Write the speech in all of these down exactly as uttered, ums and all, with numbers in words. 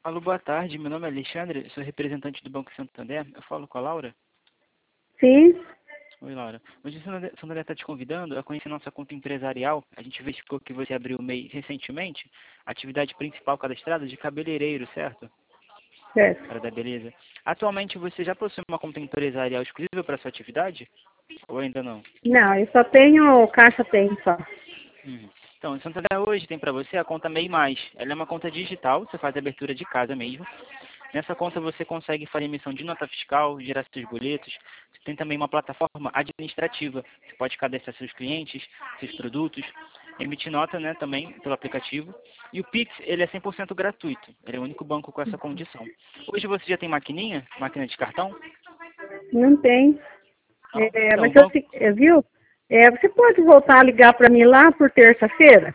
Alô, boa tarde. Meu nome é Alexandre, sou representante do Banco Santander. Eu falo com a Laura? Sim, Oi, Laura. Hoje o Santander Santander está te convidando a conhecer nossa conta empresarial. A gente verificou que você abriu M E I recentemente, atividade principal cadastrada de cabeleireiro, certo? certo. Para da beleza. Atualmente você já possui uma conta empresarial exclusiva para sua atividade? Ou ainda não? Não, eu só tenho caixa tem só. Hum. Então, o Santander hoje tem para você a conta M E I Mais. Ela é uma conta digital, você faz a abertura de casa mesmo. Nessa conta você consegue fazer emissão de nota fiscal, gerar seus boletos. Você tem também uma plataforma administrativa. Você pode cadastrar seus clientes, seus produtos, emitir nota, né, também pelo aplicativo. E o Pix, ele é cem por cento gratuito. Ele é o único banco com essa condição. Hoje você já tem maquininha? Máquina de cartão? Não tem. Não? É, Então, o mas eu, banco se- é, viu? É, você pode voltar a ligar para mim lá por terça-feira?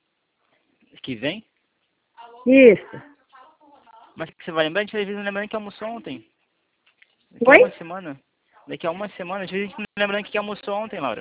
que vem, Isso. mas que você vai lembrar, a gente às vezes lembrando que almoçou ontem. Daqui a uma Oi? semana. Daqui a uma semana, às vezes a gente não lembrando que almoçou ontem, Laura.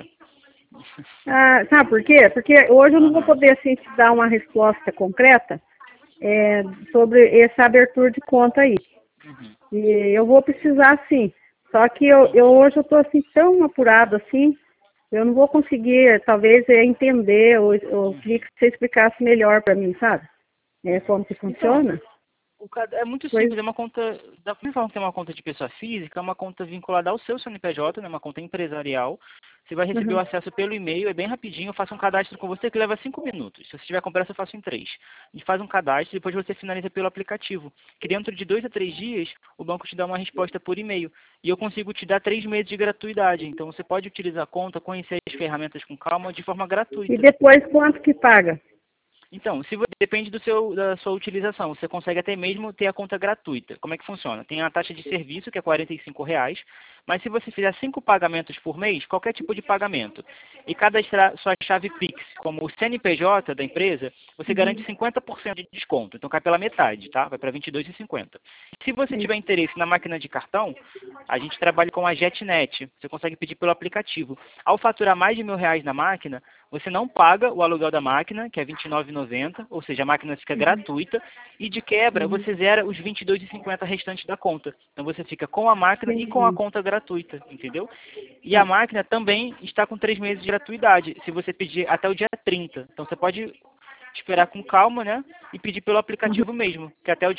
Ah, sabe por quê? Porque hoje eu não vou Aham. poder assim, te dar uma resposta concreta é, sobre essa abertura de conta aí. Uhum. E eu vou precisar sim. Só que eu, eu hoje eu estou assim tão apurado assim, eu não vou conseguir talvez é, entender ou ou queria que você explicasse melhor para mim, sabe? É, como que Então, funciona. o cad- é muito Pois, simples, é uma conta, da mesma forma que tem uma conta de pessoa física, é uma conta vinculada ao seu C N P J, né, uma conta empresarial. Você vai receber o uhum. acesso pelo e-mail, é bem rapidinho, eu faço um cadastro com você que leva cinco minutos. Se você tiver com pressa, eu faço em três. A gente faz um cadastro e depois você finaliza pelo aplicativo. Que dentro de dois a três dias, o banco te dá uma resposta por e-mail. E eu consigo te dar três meses de gratuidade. Então você pode utilizar a conta, conhecer as ferramentas com calma, de forma E gratuita. depois quanto que paga? Então, se vo- depende do seu, da sua utilização. Você consegue até mesmo ter a conta gratuita. Como é que funciona? Tem a taxa de serviço, que é quarenta e cinco reais, mas se você fizer cinco pagamentos por mês, qualquer tipo de pagamento, e cadastrar sua chave Pix como o C N P J da empresa, você garante Uhum. cinquenta por cento de desconto. Então cai pela metade, tá? Vai para vinte e dois reais e cinquenta centavos. Se você tiver interesse na máquina de cartão, a gente trabalha com a JetNet. Você consegue pedir pelo aplicativo. Ao faturar mais de mil reais na máquina, você não paga o aluguel da máquina, que é vinte e nove reais e noventa centavos, ou seja, a máquina fica gratuita, e de quebra Uhum. você zera os vinte e dois reais e cinquenta centavos restantes da conta. Então você fica com a máquina e com a Entendi. conta gratuita, entendeu? E a Tá. máquina também está com três meses de gratuidade, se você pedir até o dia trinta. Então você pode esperar com calma, né? E pedir pelo Uhum. aplicativo mesmo, que até o